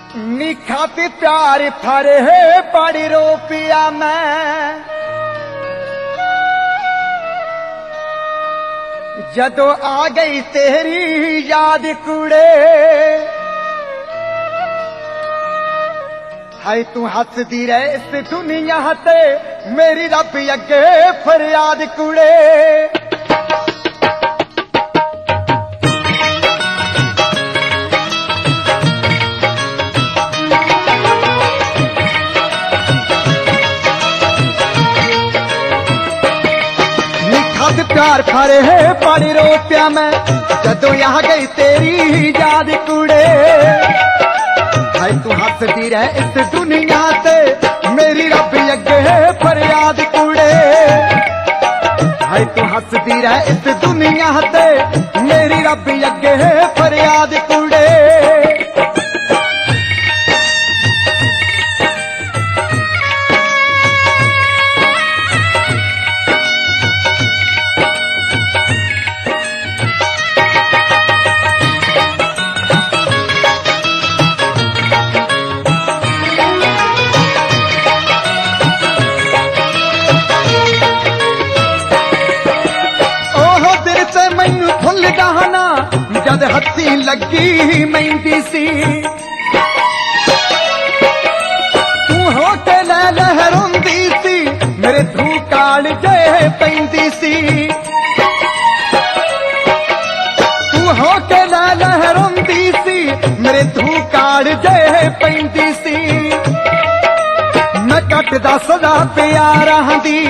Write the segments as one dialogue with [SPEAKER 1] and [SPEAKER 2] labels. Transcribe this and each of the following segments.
[SPEAKER 1] निखाती प्यार फरे है बड़ी रो पिया मैं जदों आ गई तेरी याद कुड़े हाय तू हसदी रहे इस दुनिया ते मेरी रब अगे फरियाद कुड़े प्यार फरे है पानी रो पिया मैं जदों यहाँ गई तेरी याद कुड़े हाय तू हसदी रहे इस दुनिया ते मेरी रब अगे फरियाद कुड़े हाय तू हसदी रहे इस दुनिया ते मेरी रब अगे फरियाद कुड़े जद हथी लगी मेहंदी सी तू हो के लहरोंदी सी मेरे धूकाड़ जे पैंदी सी तू हो के लहरोंदी सी मेरे धूकाड़ जे पैंदी सी मैं कटदा सदा प्यारां दी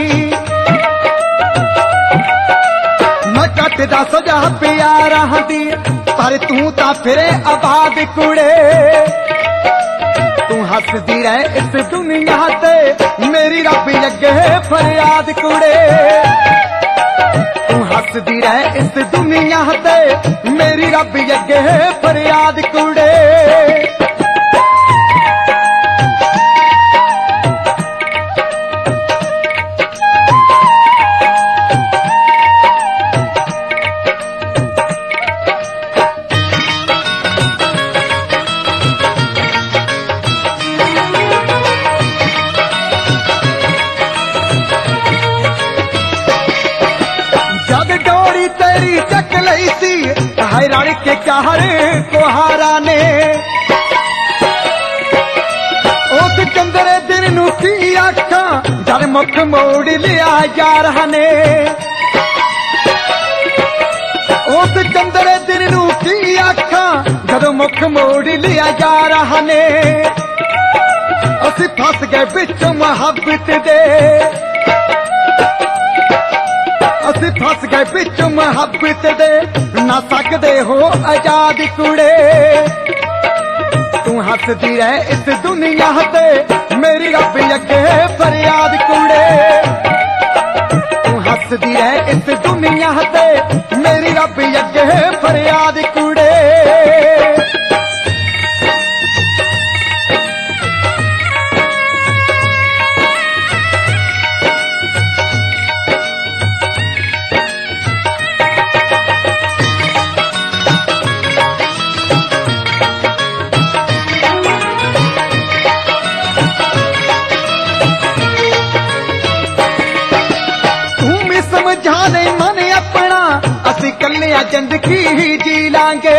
[SPEAKER 1] कटदा सजा प्यारां दी पर तू ता फिरे आबाद कुड़े तू हसदी रहे इस दुनिया ते मेरी रब अगे फरियाद कुड़े तू हसदी रहे इस दुनिया ते मेरी रब अगे फरियाद कुड़े रड़ के कहरे कुहारा ने उस चंद्रे दिन नू की आखा जद मुख मोड़ लिया यार ने उस चंद्रे दिन नू की आखा जद मुख मोड़ लिया यार ने असी फस गए बिच मुहब्बत दे असी फस गए बिच मुहब्बत दे ना सकदे हो आजाद कुड़े तू हसदी रहे इस दुनिया ते मेरी रब अगे फरियाद कुड़े तू हसदी रहे इस दुनिया ते मेरी रब अगे फरियाद कुड़े कलिया जिंदगी जी लांगे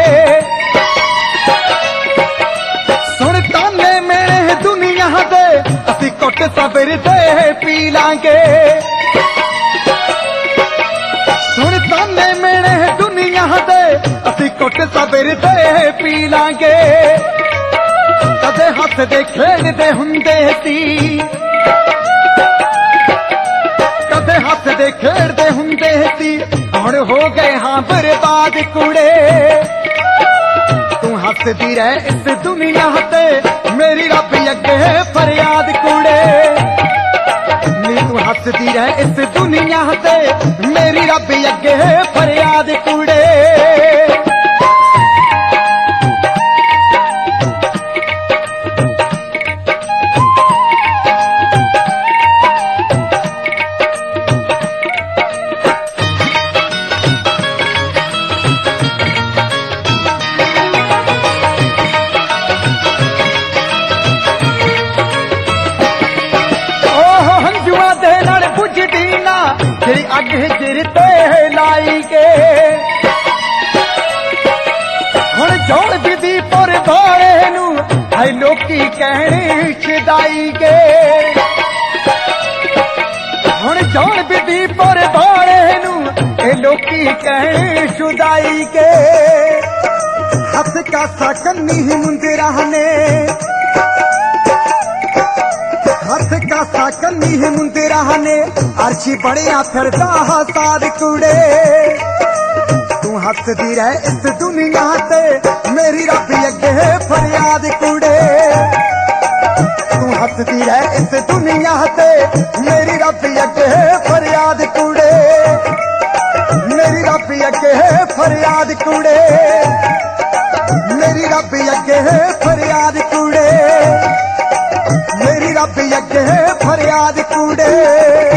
[SPEAKER 1] सुन ताने मेरे दुनिया दे असी कुट सबर दे पी लांगे सुन ताने मेरे दुनिया दे असी कुट सबर दे पी लांगे कदे हसदे खेडदे हुंदे सी कदे हसदे खेडदे हुंदे सी हुण हो गए हाँ बर्बाद कुड़े तू हसदी रहे इस दुनिया ते मेरी रब अगे फरियाद कुड़े नी तू हसदी रहे इस दुनिया ते मेरी रब अगे फरियाद कुड़े हिजर ते लाई के हुण जौन विधिपुर बाले नू हाय लोकी कहणे छदाई के हुण जौन विधिपुर बाले नू ए लोकी कहणे छुदाई के हथ का सकन्नी मुंदरा ने हथ का सकन्नी मुंदरा ने अर्शी बड़िया फिरदा साद कुड़े तू हसदी रह इस दुनिया ते मेरी रब अगे फरियाद कुड़े तू हसदी रह इस दुनिया ते मेरी रब अगे फरियाद कुड़े मेरी रब अगे फरियाद कुड़े मेरी रब अगे फरियाद कुड़े मेरी रब अगे फरियाद कुड़े।